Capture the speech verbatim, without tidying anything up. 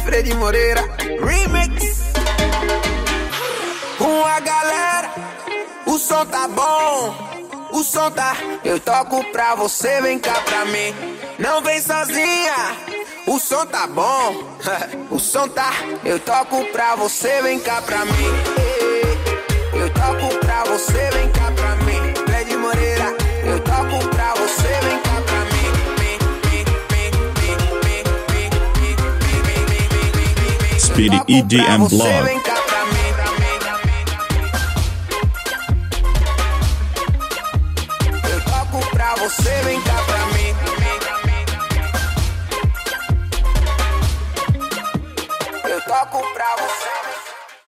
Fred Moreira, remix. Com a galera, o som tá bom, o som tá. Eu toco pra você, vem cá pra mim. Não vem sozinha, o som tá bom, o som tá. Eu toco pra você, vem cá pra mim. Eu toco pra você, vem cá pra mim. Fred Moreira, eu toco pra você, vem cá pra mim. Speedy E D M Blog. Eu toco pra você, vem cá pra mim.